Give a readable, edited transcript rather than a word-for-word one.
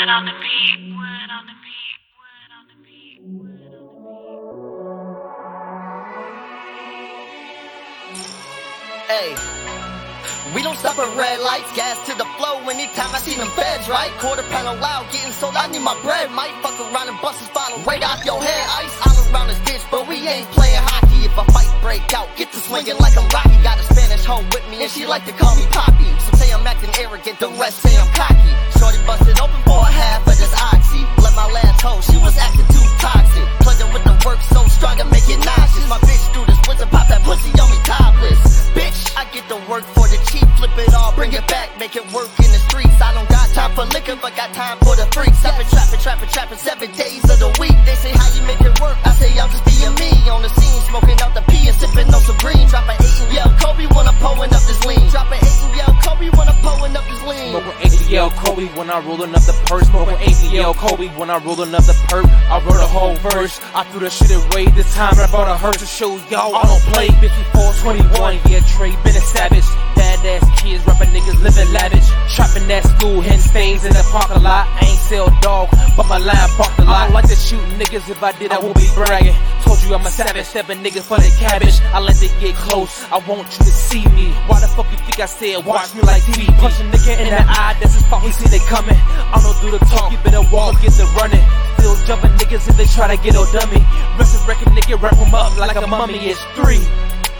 on the beat. Wood on the beat. Wood on the beat. Wood on the beat. Hey, we don't stop at red lights, gas to the flow anytime I see them feds, right? Quarter pound of loud, getting sold, I need my bread. Might fuck around and bust this bottle right off your head. Ice all around this ditch, but we ain't playing hockey. If a fight break out, get to swinging like I'm Rocky. Got a Spanish hoe with me and she like to call me Poppy. Some say I'm acting arrogant, the rest say I'm cocky. Shorty busted open for a half of this oxy. Let my last hoe, she was acting too toxic. Plugging with the work so strong I make it nauseous. My bitch threw the splits and pop that pussy on me topless. Bitch, I get the work for the cheap, flip it all, bring it back, make it work in the streets. I don't got time for liquor, but got time for the freaks. I've been trapping 7 days of the week. They say how you make it work, I say I'm just being me. On the scene, smoking out the P and sipping on some green. Drop an 8 and yell Kobe when I'm pulling up this lean. Drop an 8 and yell Kobe when I'm pulling up this lean. Smoking 8 and yell Kobe when I'm rolling up the purse. Smoking 8 and yell Kobe when I'm rolling up the perp. I wrote a whole verse, I threw the shit away. This time I brought a hearse to show y'all I don't play. 5421, yeah, Trey been a savage. Badass kids, rapping niggas living lavish. Trapping at school, hitting stains in the parking lot. I ain't sell dog, but my line parked a lot. I don't like to shoot niggas, if I did I won't be bragging. Told you I'm a savage, 7 niggas for the cabbage. I let it get close, I want you to see me. Why the fuck you think I said watch me like TV? Punch a nigga in the eye, that's his fault, we see they coming. I don't do the talk, you better walk, get the running. Still jumping niggas if they try to get a dummy. Resurrect a nigga, wrap him up like a mummy, it's 3.